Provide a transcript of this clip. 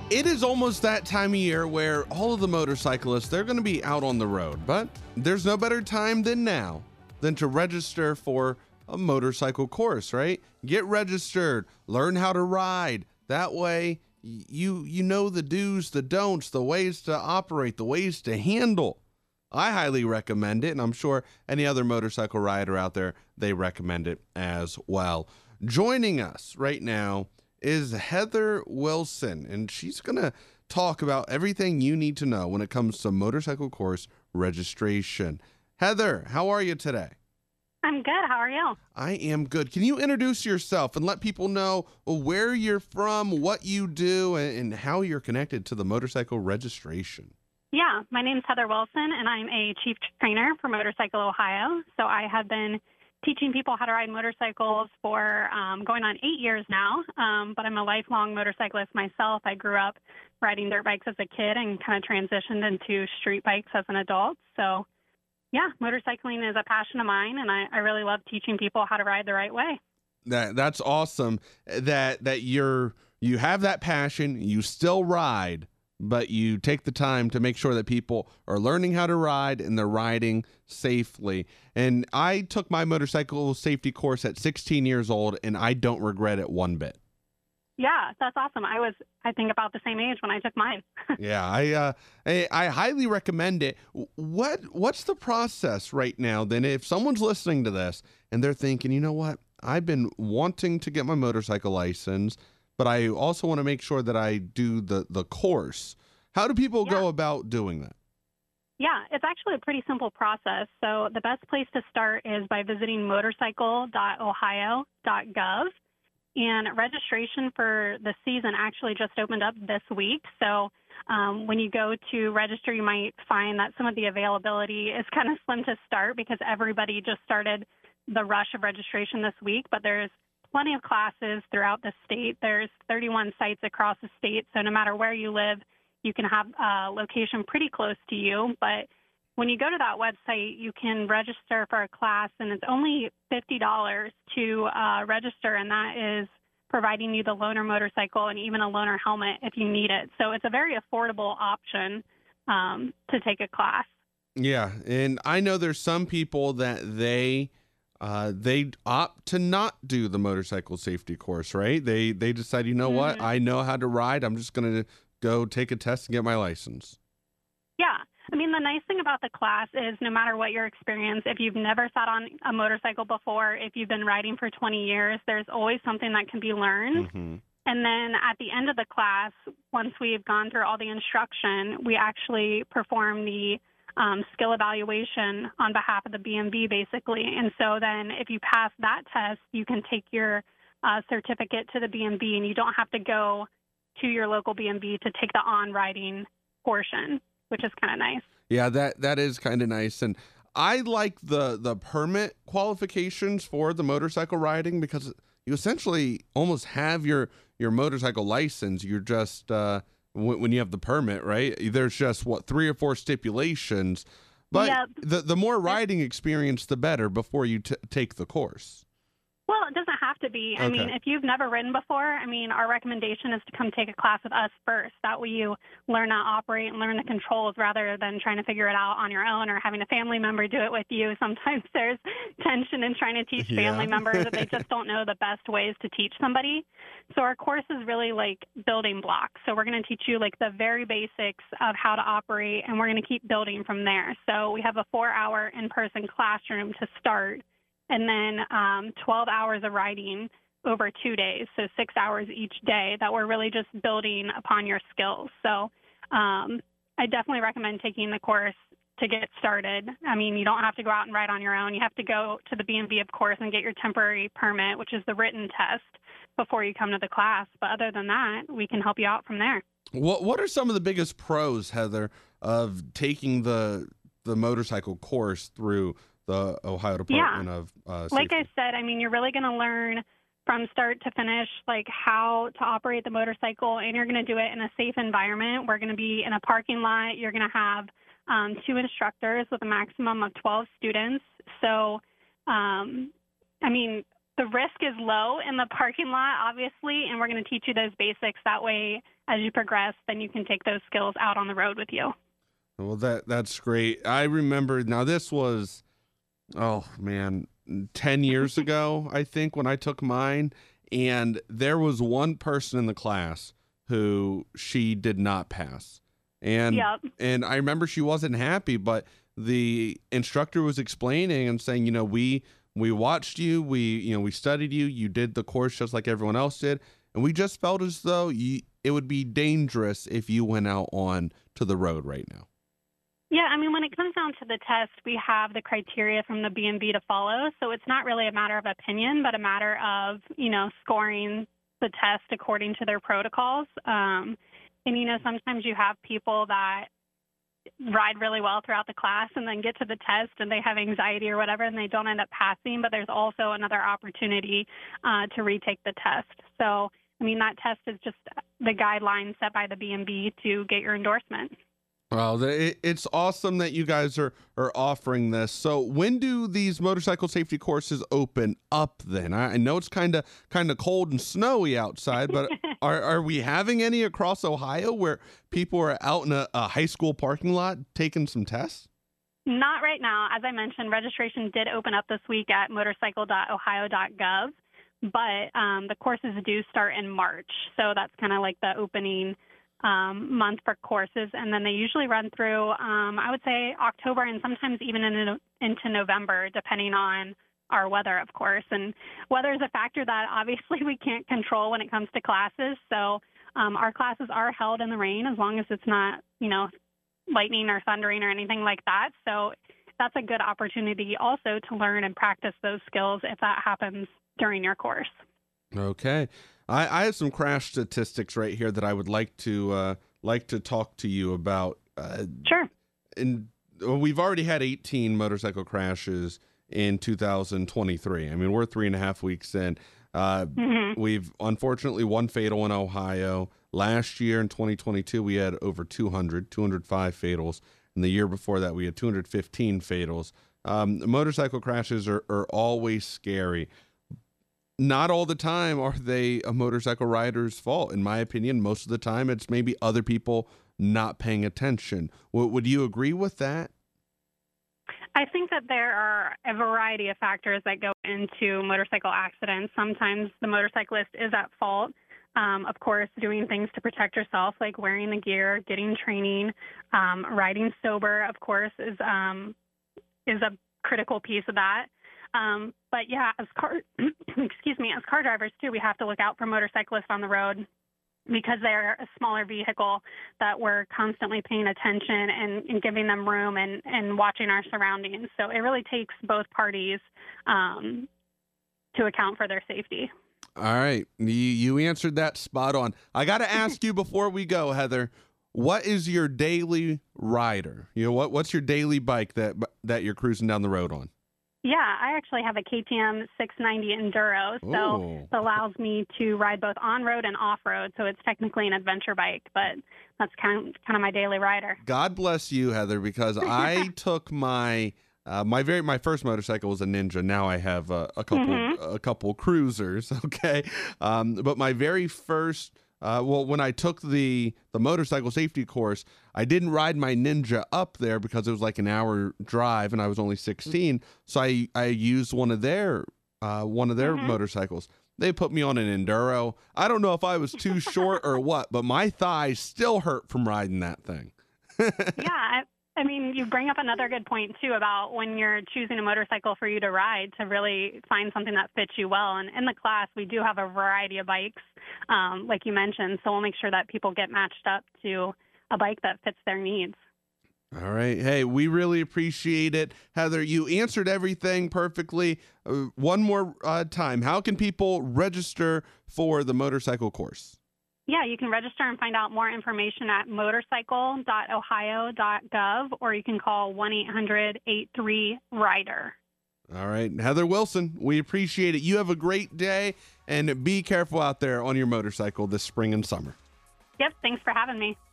It is almost that time of year where all of the motorcyclists, they're going to be out on the road, but there's no better time than now than to register for a motorcycle course, right? Get registered, learn how to ride. That way you know the do's, the don'ts, the ways to operate, the ways to handle. I highly recommend it, and I'm sure any other motorcycle rider out there, they recommend it as well. Joining us right now is Heather Wilson, and she's going to talk about everything you need to know when it comes to motorcycle course registration. Heather, how are you today? I'm good. How are you? I am good. Can you introduce yourself and let people know where you're from, what you do, and how you're connected to the motorcycle registration? Yeah, my name's Heather Wilson, and I'm a chief trainer for Motorcycle Ohio. So I have been teaching people how to ride motorcycles for going on 8 years now, but I'm a lifelong motorcyclist myself. I grew up riding dirt bikes as a kid and kind of transitioned into street bikes as an adult. So, yeah, motorcycling is a passion of mine, and I really love teaching people how to ride the right way. That's awesome that you have that passion, you still ride, but you take the time to make sure that people are learning how to ride and they're riding safely. And I took my motorcycle safety course at 16 years old, and I don't regret it one bit. Yeah, that's awesome. I think, about the same age when I took mine. Yeah, I highly recommend it. What's the process right now then? If someone's listening to this and they're thinking, you know what, I've been wanting to get my motorcycle license, but I also want to make sure that I do the course. How do people go about doing that? Yeah, it's actually a pretty simple process. So the best place to start is by visiting motorcycle.ohio.gov. And registration for the season actually just opened up this week. So when you go to register, you might find that some of the availability is kind of slim to start because everybody just started the rush of registration this week. But there's plenty of classes throughout the state. There's 31 sites across the state. So no matter where you live, you can have a location pretty close to you. But when you go to that website, you can register for a class, and it's only $50 to register, and that is providing you the loaner motorcycle and even a loaner helmet if you need it. So it's a very affordable option to take a class. Yeah, and I know there's some people that they opt to not do the motorcycle safety course, right? They decide, you know what, I know how to ride. I'm just going to go take a test and get my license. Yeah. I mean, the nice thing about the class is no matter what your experience, if you've never sat on a motorcycle before, if you've been riding for 20 years, there's always something that can be learned. Mm-hmm. And then at the end of the class, once we've gone through all the instruction, we actually perform the skill evaluation on behalf of the BMV, basically. And so then if you pass that test, you can take your certificate to the BMV, and you don't have to go to your local BMV to take the on-riding portion, which is kind of nice. Yeah, that is kind of nice. And I like the permit qualifications for the motorcycle riding because you essentially almost have your motorcycle license. You're just when you have the permit, right? There's just 3 or 4 stipulations, but Yep. the more riding experience, the better before you take the course. Well, it doesn't have to be. I mean, Okay. if you've never ridden before, our recommendation is to come take a class with us first. That way you learn how to operate and learn the controls rather than trying to figure it out on your own or having a family member do it with you. Sometimes there's tension in trying to teach family members that they just don't know the best ways to teach somebody. So our course is really like building blocks. So we're going to teach you like the very basics of how to operate, and we're going to keep building from there. So we have a 4-hour in-person classroom to start, and then 12 hours of riding over 2 days, so 6 hours each day that we're really just building upon your skills. So I definitely recommend taking the course to get started. I mean, you don't have to go out and ride on your own. You have to go to the BMV, of course, and get your temporary permit, which is the written test, before you come to the class. But other than that, we can help you out from there. What are some of the biggest pros, Heather, of taking the motorcycle course through the Ohio Department of Safety? Like I said, you're really going to learn from start to finish, like how to operate the motorcycle, and you're going to do it in a safe environment. We're going to be in a parking lot. You're going to have 2 instructors with a maximum of 12 students. So, the risk is low in the parking lot, obviously, and we're going to teach you those basics. That way, as you progress, then you can take those skills out on the road with you. Well, that's great. I remember now this was, oh man, 10 years ago, I think, when I took mine, and there was one person in the class who she did not pass. And Yep. and I remember she wasn't happy, but the instructor was explaining and saying, we watched you, we studied you, you did the course just like everyone else did, and we just felt as though it would be dangerous if you went out on to the road right now. Yeah, I mean, when it comes down to the test, we have the criteria from the B&B to follow. So it's not really a matter of opinion, but a matter of, scoring the test according to their protocols. And, sometimes you have people that ride really well throughout the class and then get to the test and they have anxiety or whatever and they don't end up passing. But there's also another opportunity to retake the test. So, I mean, that test is just the guidelines set by the B&B to get your endorsement. Well, it's awesome that you guys are offering this. So when do these motorcycle safety courses open up then? I know it's kind of cold and snowy outside, but are we having any across Ohio where people are out in a high school parking lot taking some tests? Not right now. As I mentioned, registration did open up this week at motorcycle.ohio.gov, but the courses do start in March. So that's kind of like the opening month for courses, and then they usually run through, I would say, October and sometimes even into November, depending on our weather, of course. And weather is a factor that obviously we can't control when it comes to classes. So our classes are held in the rain as long as it's not, lightning or thundering or anything like that. So that's a good opportunity also to learn and practice those skills if that happens during your course. Okay. I have some crash statistics right here that I would like to talk to you about. Sure. And we've already had 18 motorcycle crashes in 2023. I mean, we're 3.5 weeks in. We've unfortunately one fatal in Ohio. Last year in 2022, we had over 205 fatals. And the year before that, we had 215 fatals. Motorcycle crashes are always scary. Not all the time are they a motorcycle rider's fault. In my opinion, most of the time it's maybe other people not paying attention. Would you agree with that? I think that there are a variety of factors that go into motorcycle accidents. Sometimes the motorcyclist is at fault. Of course, doing things to protect yourself, like wearing the gear, getting training, riding sober, of course, is a critical piece of that. But yeah, as car drivers too, we have to look out for motorcyclists on the road because they're a smaller vehicle that we're constantly paying attention and giving them room and watching our surroundings. So it really takes both parties to account for their safety. All right. You answered that spot on. I got to ask you before we go, Heather, what is your daily rider? What's your daily bike that you're cruising down the road on? Yeah, I actually have a KTM 690 Enduro, so it allows me to ride both on-road and off-road, so it's technically an adventure bike, but that's kind of my daily rider. God bless you, Heather, because I took my first motorcycle was a Ninja. Now I have a couple cruisers, okay? But my very first when I took the motorcycle safety course, I didn't ride my Ninja up there because it was like an hour drive and I was only 16. So I used one of their motorcycles. They put me on an Enduro. I don't know if I was too short or what, but my thighs still hurt from riding that thing. Yeah, I mean, you bring up another good point, too, about when you're choosing a motorcycle for you to ride to really find something that fits you well. And in the class, we do have a variety of bikes, like you mentioned, so we'll make sure that people get matched up to a bike that fits their needs. All right. Hey, we really appreciate it. Heather, you answered everything perfectly. One more time, how can people register for the motorcycle course? Yeah, you can register and find out more information at motorcycle.ohio.gov, or you can call 1-800-83-RIDER. All right. Heather Wilson, we appreciate it. You have a great day, and be careful out there on your motorcycle this spring and summer. Yep, thanks for having me.